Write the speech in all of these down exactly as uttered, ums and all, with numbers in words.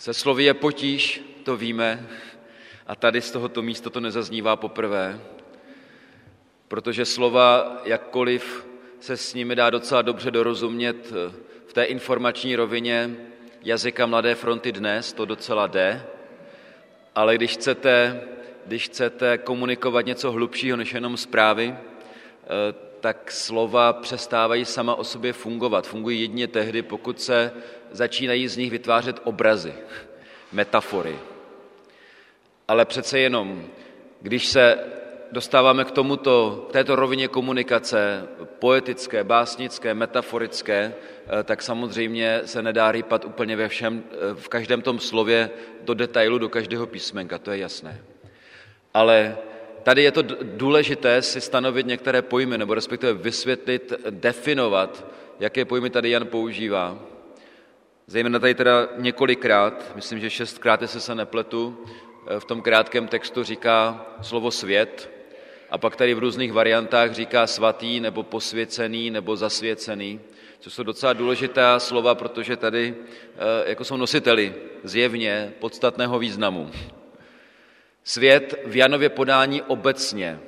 Se slovy je potíž, to víme, a tady z tohoto místa to nezaznívá poprvé, protože slova, jakkoliv se s nimi dá docela dobře dorozumět v té informační rovině jazyka Mladé fronty dnes, to docela jde, ale když chcete, když chcete komunikovat něco hlubšího než jenom zprávy, tak slova přestávají sama o sobě fungovat. Fungují jedině tehdy, pokud se začínají z nich vytvářet obrazy, metafory. Ale přece jenom, když se dostáváme k tomuto, k této rovině komunikace, poetické, básnické, metaforické, tak samozřejmě se nedá rýpat úplně ve všem, v každém tom slově do detailu, do každého písmenka, to je jasné. Ale tady je to důležité si stanovit některé pojmy, nebo respektive vysvětlit, definovat, jaké pojmy tady Jan používá. Zejména tady teda několikrát, myslím, že šestkrát, jestli se nepletu, v tom krátkém textu říká slovo svět a pak tady v různých variantách říká svatý nebo posvěcený nebo zasvěcený, což jsou docela důležitá slova, protože tady jako jsou nositeli zjevně podstatného významu. Svět v Janově podání obecně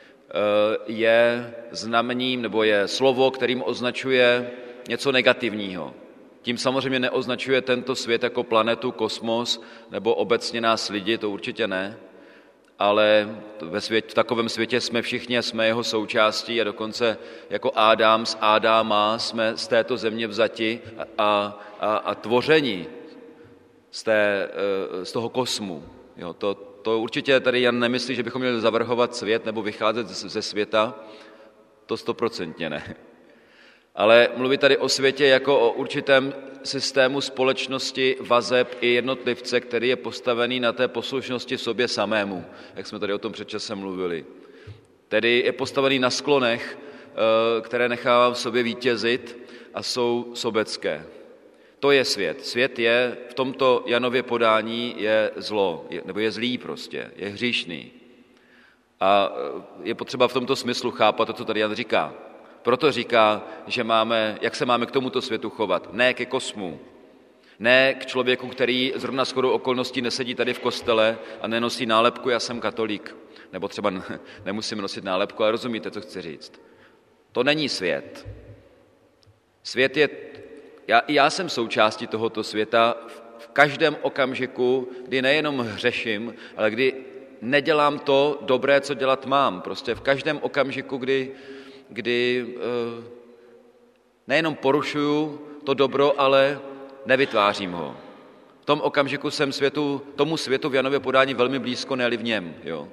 je znamením nebo je slovo, kterým označuje něco negativního. Tím samozřejmě neoznačuje tento svět jako planetu, kosmos nebo obecně nás lidi, to určitě ne, ale ve svět, v takovém světě jsme všichni, jsme jeho součástí a dokonce jako Ádám z Ádáma jsme z této země vzati a, a, a tvoření z, té, z toho kosmu. Jo, to, to určitě tady Jan nemyslí, že bychom měli zavrhovat svět nebo vycházet ze světa, to stoprocentně ne. Ale mluví tady o světě jako o určitém systému společnosti, vazeb i jednotlivce, který je postavený na té poslušnosti sobě samému, jak jsme tady o tom před časem mluvili. Tedy je postavený na sklonech, které nechává v sobě vítězit a jsou sobecké. To je svět. Svět je v tomto Janově podání je zlo, je, nebo je zlý prostě, je hříšný. A je potřeba v tomto smyslu chápat to, co tady Jan říká. Proto říká, že máme, jak se máme k tomuto světu chovat. Ne ke kosmu, ne k člověku, který zrovna shodou okolností nesedí tady v kostele a nenosí nálepku, já jsem katolík. Nebo třeba nemusím nosit nálepku, ale rozumíte, co chci říct. To není svět. Svět je, já, já jsem součástí tohoto světa v každém okamžiku, kdy nejenom hřeším, ale kdy nedělám to dobré, co dělat mám. Prostě v každém okamžiku, kdy kdy nejenom porušuju to dobro, ale nevytvářím ho. V tom okamžiku jsem světu, tomu světu v Janově podání velmi blízko, ne-li v něm. Jo.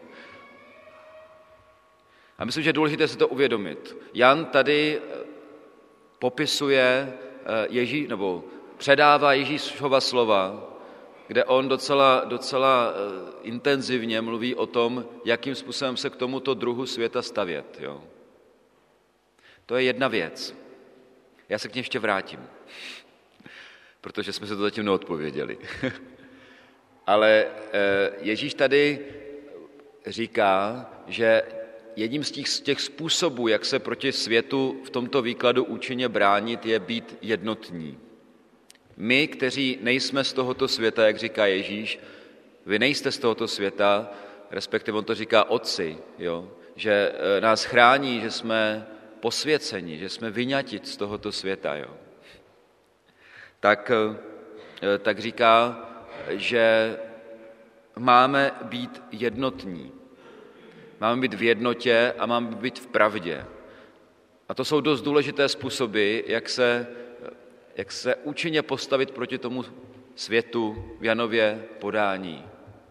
A myslím, že je důležité si to uvědomit. Jan tady popisuje Ježí, nebo předává Ježíšova slova, kde on docela, docela intenzivně mluví o tom, jakým způsobem se k tomuto druhu světa stavět. Jo. To je jedna věc. Já se k ní ještě vrátím, protože jsme se to zatím neodpověděli. Ale Ježíš tady říká, že jedním z těch, z těch způsobů, jak se proti světu v tomto výkladu účinně bránit, je být jednotní. My, kteří nejsme z tohoto světa, jak říká Ježíš, vy nejste z tohoto světa, respektive on to říká otci, jo? Že nás chrání, že jsme posvěceni, že jsme vyňati z tohoto světa, jo. Tak, tak říká, že máme být jednotní. Máme být v jednotě a máme být v pravdě. A to jsou dost důležité způsoby, jak se, jak se účinně postavit proti tomu světu v Janově podání.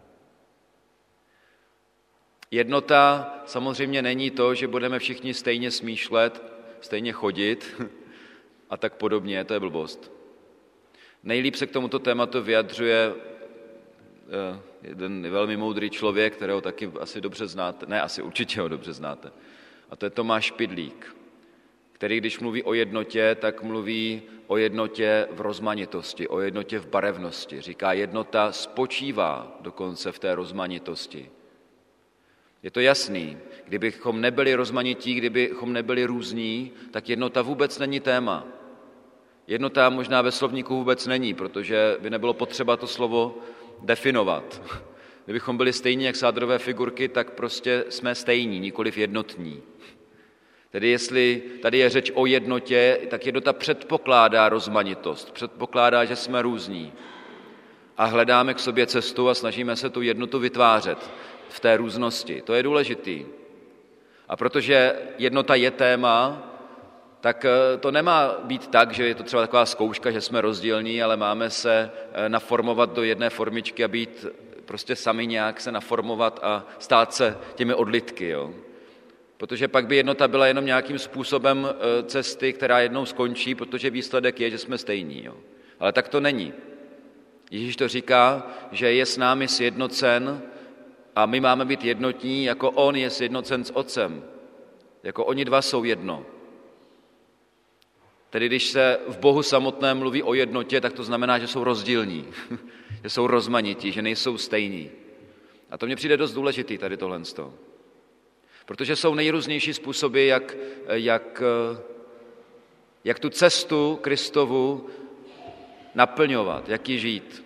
Jednota samozřejmě není to, že budeme všichni stejně smýšlet, stejně chodit a tak podobně, to je blbost. Nejlíp se k tomuto tématu vyjadřuje jeden velmi moudrý člověk, kterého taky asi dobře znáte, ne, asi určitě ho dobře znáte, a to je Tomáš Pidlík, který když mluví o jednotě, tak mluví o jednotě v rozmanitosti, o jednotě v barevnosti. Říká, jednota spočívá dokonce v té rozmanitosti. Je to jasný, kdybychom nebyli rozmanití, kdybychom nebyli různí, tak jednota vůbec není téma. Jednota možná ve slovníku vůbec není, protože by nebylo potřeba to slovo definovat. Kdybychom byli stejní jak sádrové figurky, tak prostě jsme stejní, nikoliv jednotní. Tedy jestli tady je řeč o jednotě, tak jednota předpokládá rozmanitost, předpokládá, že jsme různí a hledáme k sobě cestu a snažíme se tu jednotu vytvářet v té různosti. To je důležitý. A protože jednota je téma, tak to nemá být tak, že je to třeba taková zkouška, že jsme rozdílní, ale máme se naformovat do jedné formičky a být prostě sami nějak se naformovat a stát se těmi odlitky. Jo? Protože pak by jednota byla jenom nějakým způsobem cesty, která jednou skončí, protože výsledek je, že jsme stejní. Jo? Ale tak to není. Ježíš to říká, že je s námi sjednocen a my máme být jednotní, jako on je sjednocen s Otcem. Jako oni dva jsou jedno. Tedy když se v Bohu samotném mluví o jednotě, tak to znamená, že jsou rozdílní, že jsou rozmanití, že nejsou stejní. A to mně přijde dost důležitý tady tohle. Protože jsou nejrůznější způsoby, jak, jak, jak tu cestu Kristovu naplňovat, jak ji žít.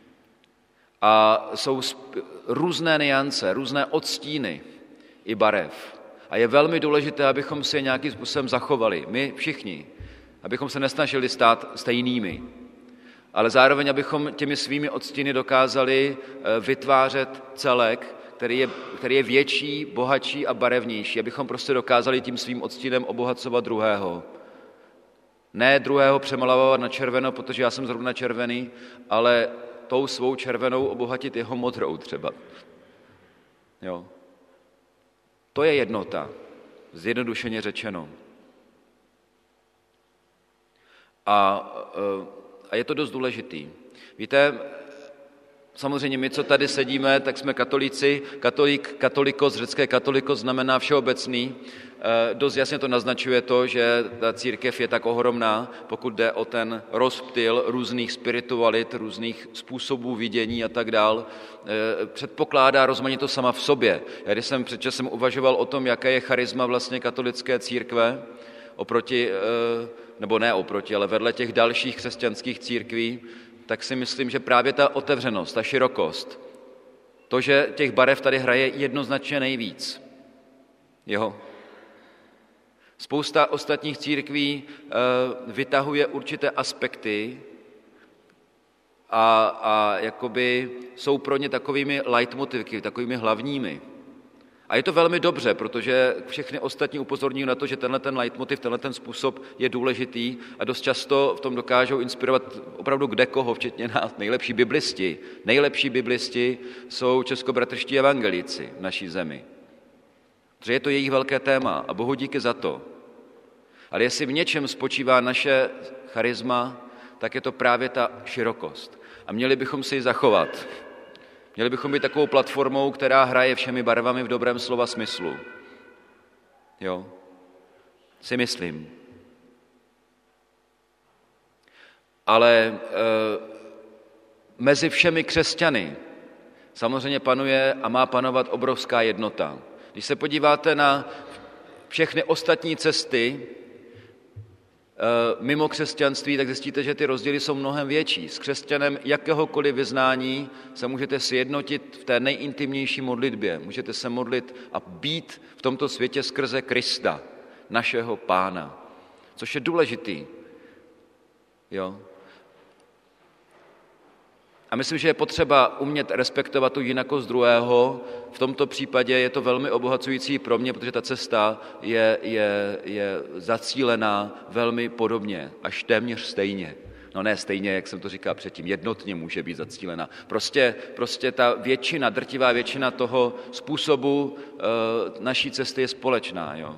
A jsou různé niance, různé odstíny i barev. A je velmi důležité, abychom si je nějakým způsobem zachovali, my všichni, abychom se nesnažili stát stejnými, ale zároveň, abychom těmi svými odstíny dokázali vytvářet celek, který je, který je větší, bohatší a barevnější, abychom prostě dokázali tím svým odstínem obohacovat druhého. Ne druhého přemalovat na červeno, protože já jsem zrovna červený, ale tou svou červenou obohatit jeho modrou třeba. Jo. To je jednota, zjednodušeně řečeno. A, a je to dost důležitý. Víte, samozřejmě my, co tady sedíme, tak jsme katolíci. Katolik, katolikos, řecké katolikos znamená všeobecný. Dost jasně to naznačuje to, že ta církev je tak ohromná, pokud jde o ten rozptyl různých spiritualit, různých způsobů vidění a tak dál. Předpokládá rozmanitost sama v sobě. Já když jsem před časem uvažoval o tom, jaké je charisma vlastně katolické církve, oproti, nebo ne oproti, ale vedle těch dalších křesťanských církví, tak si myslím, že právě ta otevřenost, ta širokost, to, že těch barev tady hraje jednoznačně nejvíc. Jo. Spousta ostatních církví vytahuje určité aspekty a, a jakoby jsou pro ně takovými leitmotivky, takovými hlavními. A je to velmi dobře, protože všechny ostatní upozorňují na to, že tenhle ten leitmotiv, tenhle ten způsob je důležitý a dost často v tom dokážou inspirovat opravdu kdekoho, včetně nás. Nejlepší biblisti. Nejlepší biblisti jsou českobratrští evangelíci v naší zemi. Protože je to jejich velké téma a Bohu díky za to. Ale jestli v něčem spočívá naše charisma, tak je to právě ta širokost. A měli bychom si ji zachovat. Měli bychom být takovou platformou, která hraje všemi barvami v dobrém slova smyslu. Jo? Si myslím. Ale e, mezi všemi křesťany samozřejmě panuje a má panovat obrovská jednota. Když se podíváte na všechny ostatní cesty mimo křesťanství, tak zjistíte, že ty rozdíly jsou mnohem větší. S křesťanem jakéhokoliv vyznání se můžete sjednotit v té nejintimnější modlitbě. Můžete se modlit a být v tomto světě skrze Krista, našeho Pána, což je důležitý. Jo? A myslím, že je potřeba umět respektovat tu jinakost druhého. V tomto případě je to velmi obohacující pro mě, protože ta cesta je, je, je zacílená velmi podobně, až téměř stejně. No ne stejně, jak jsem to říkal předtím, jednotně může být zacílená. Prostě, prostě ta většina, drtivá většina toho způsobu e, naší cesty je společná. Jo?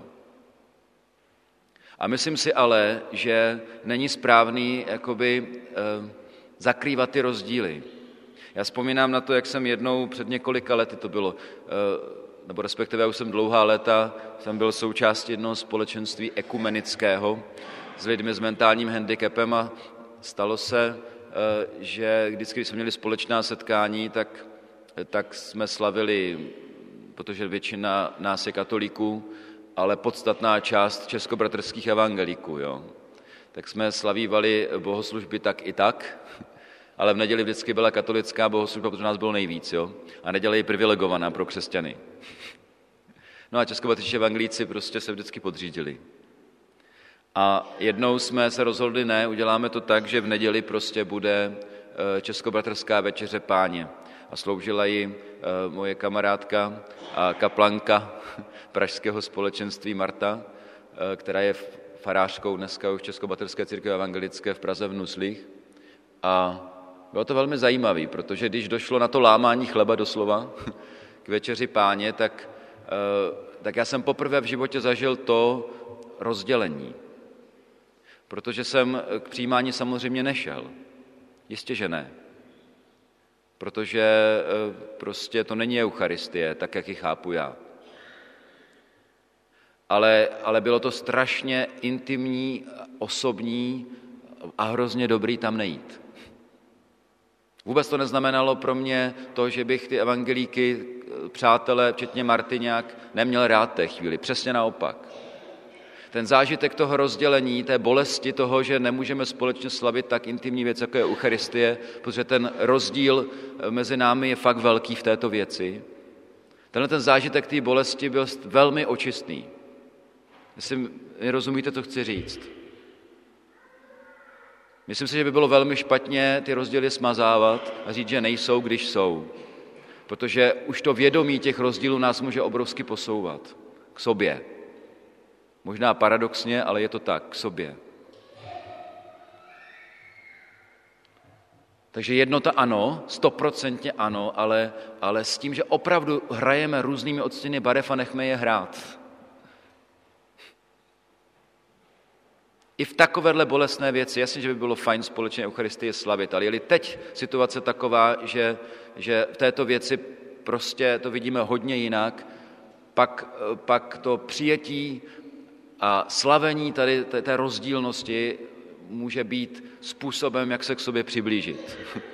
A myslím si ale, že není správný jakoby, e, zakrývat ty rozdíly. Já vzpomínám na to, jak jsem jednou před několika lety to bylo, nebo respektive já už jsem dlouhá léta, jsem byl součástí jednoho společenství ekumenického s lidmi s mentálním handicapem a stalo se, že vždycky, když jsme měli společná setkání, tak, tak jsme slavili, protože většina nás je katolíků, ale podstatná část českobratrských evangelíků, jo. tak jsme slavívali bohoslužby tak i tak, ale v neděli vždycky byla katolická bohoslužba, protože nás bylo nejvíc, jo? A neděle je privilegovaná pro křesťany. No a českobratrští evangelíci prostě se vždycky podřídili. A jednou jsme se rozhodli, ne, uděláme to tak, že v neděli prostě bude českobratrská večeře Páně. A sloužila ji moje kamarádka a kaplanka pražského společenství Marta, která je farářkou dneska už Českobratrské církve evangelické v Praze v Nuslích. A bylo to velmi zajímavé, protože když došlo na to lámání chleba doslova k večeři Páně, tak, tak já jsem poprvé v životě zažil to rozdělení. Protože jsem k přijímání samozřejmě nešel. Jistě, že ne. Protože prostě to není eucharistie, tak jak ji chápu já. Ale, ale bylo to strašně intimní, osobní a hrozně dobrý tam nejít. Vůbec to neznamenalo pro mě to, že bych ty evangelíky, přátelé, včetně Marty, nějak neměl rád té chvíli. Přesně naopak. Ten zážitek toho rozdělení, té bolesti toho, že nemůžeme společně slavit tak intimní věc, jako je eucharistie, protože ten rozdíl mezi námi je fakt velký v této věci. Tenhle ten zážitek té bolesti byl velmi očistný. Jestli rozumíte, co chci říct. Myslím si, že by bylo velmi špatně ty rozdíly smazávat a říct, že nejsou, když jsou. Protože už to vědomí těch rozdílů nás může obrovsky posouvat k sobě. Možná paradoxně, ale je to tak, k sobě. Takže jednota ano, stoprocentně ano, ale, ale s tím, že opravdu hrajeme různými odstěny barev a nechme je hrát. I v takovéhle bolestné věci, jasně, že by bylo fajn společně Eucharistii slavit, ale je-li teď situace taková, že, že v této věci prostě to vidíme hodně jinak, pak, pak to přijetí a slavení tady té, té rozdílnosti může být způsobem, jak se k sobě přiblížit.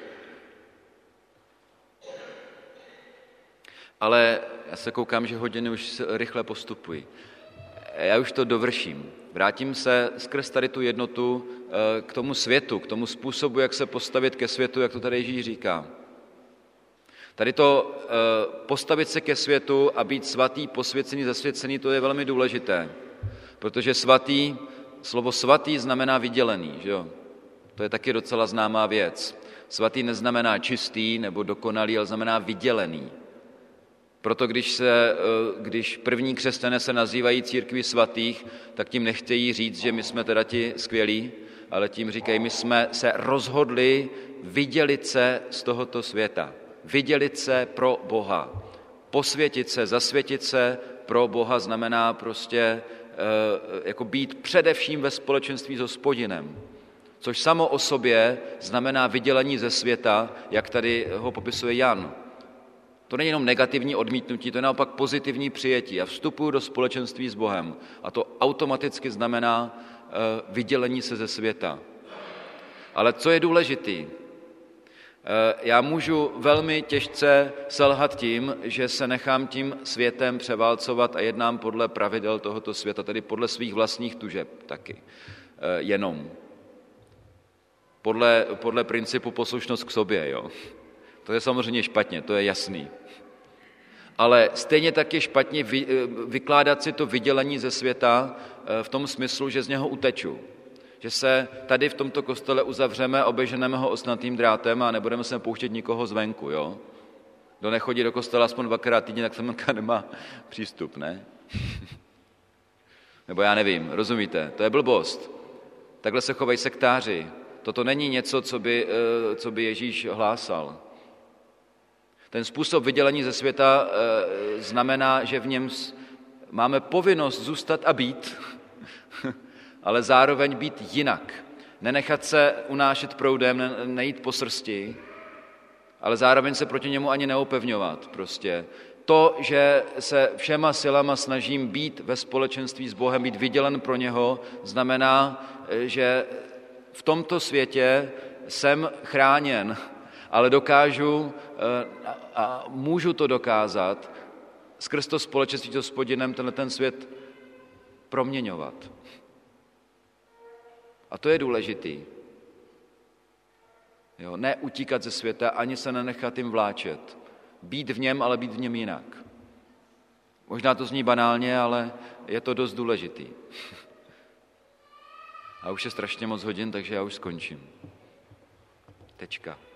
Ale já se koukám, že hodiny už rychle postupují. Já už to dovrším. Vrátím se skrz tady tu jednotu k tomu světu, k tomu způsobu, jak se postavit ke světu, jak to tady Ježíš říká. Tady to postavit se ke světu a být svatý, posvěcený, zasvěcený, to je velmi důležité. Protože svatý, slovo svatý znamená vydělený, že jo? To je taky docela známá věc. Svatý neznamená čistý nebo dokonalý, ale znamená vydělený. Proto když, se, když první křesťané se nazývají církví svatých, tak tím nechtějí říct, že my jsme teda ti skvělí, ale tím říkají, my jsme se rozhodli vydělit se z tohoto světa. Vydělit se pro Boha. Posvětit se, zasvětit se pro Boha znamená prostě jako být především ve společenství s Hospodinem. Což samo o sobě znamená vydělení ze světa, jak tady ho popisuje Jan. To není jenom negativní odmítnutí, to je naopak pozitivní přijetí. A vstupuju do společenství s Bohem. A to automaticky znamená vydělení se ze světa. Ale co je důležitý? Já můžu velmi těžce selhat tím, že se nechám tím světem převálcovat a jednám podle pravidel tohoto světa, tedy podle svých vlastních tužeb taky. Jenom. Podle, podle principu poslušnost k sobě, jo. To je samozřejmě špatně, to je jasný. Ale stejně tak je špatně vy, vykládat si to vydělení ze světa v tom smyslu, že z něho uteču. Že se tady v tomto kostele uzavřeme, oběženeme ho osnatým drátem a nebudeme se pouštět nikoho zvenku, jo? Kdo nechodí do kostela aspoň dvakrát týdně, tak tam nemá přístup, ne? Nebo já nevím, rozumíte? To je blbost. Takhle se chovají sektáři. Toto není něco, co by, co by Ježíš hlásal. Ten způsob vydělení ze světa znamená, že v něm máme povinnost zůstat a být, ale zároveň být jinak. Nenechat se unášet proudem, nejít po srsti, ale zároveň se proti němu ani neopevňovat. Prostě. To, že se všema silama snažím být ve společenství s Bohem, být vydělen pro něho, znamená, že v tomto světě jsem chráněn, ale dokážu a můžu to dokázat skrz to společenství s Hospodinem tenhle ten svět proměňovat. A to je důležitý. Jo, ne utíkat ze světa, ani se nenechat jim vláčet. Být v něm, ale být v něm jinak. Možná to zní banálně, ale je to dost důležitý. A už je strašně moc hodin, takže já už skončím. Tečka.